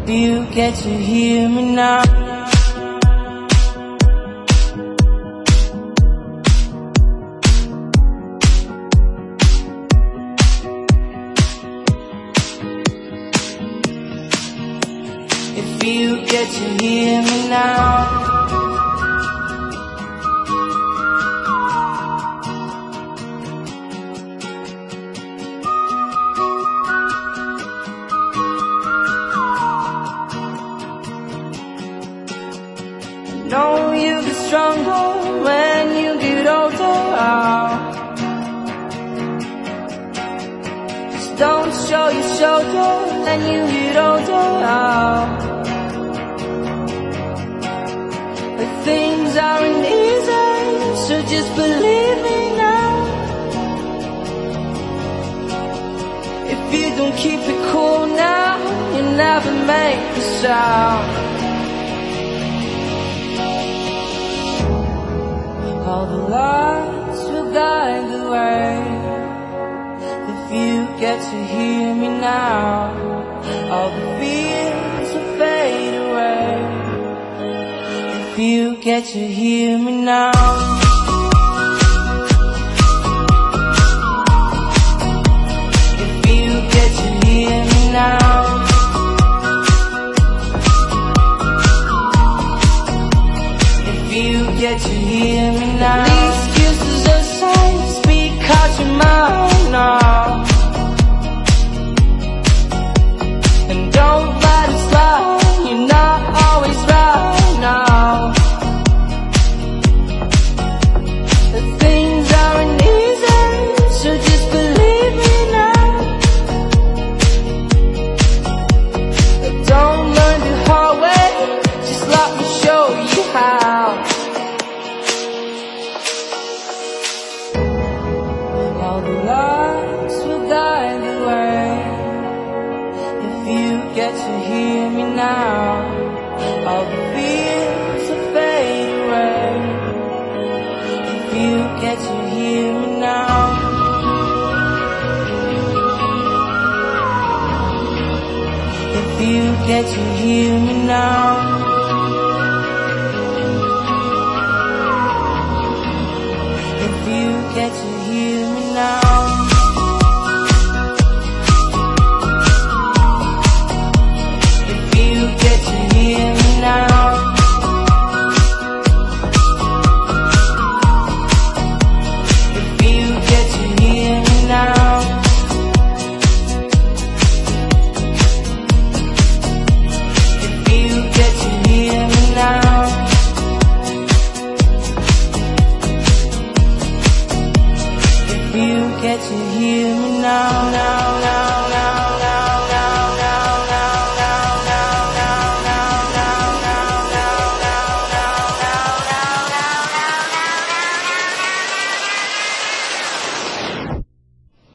If you get to hear me now. If you get to hear me now. Know you get stronger when you get older. Just don't show your shoulders when you get older. But things aren't easy, so just believe me now. If you don't keep it cool now, you never make a sound. All the lights will guide the way. If you get to hear me now, all the fears will fade away. If you get to hear me now. If you get to hear me now. You get to hear me now. These excuses are saying, speak out your mind now. And don't let it slide, you're not always right now. The things aren't easy, so just believe me now. Don't learn the hard way, just let me show you how. All the lights will guide the way. If you get to hear me now, all the fears will fade away. If you get to hear me now. If you get to hear me now. If you get to hear me now. If you get to hear me now. If you get to hear me now. If you get to hear me now. You get to hear me now, now, now.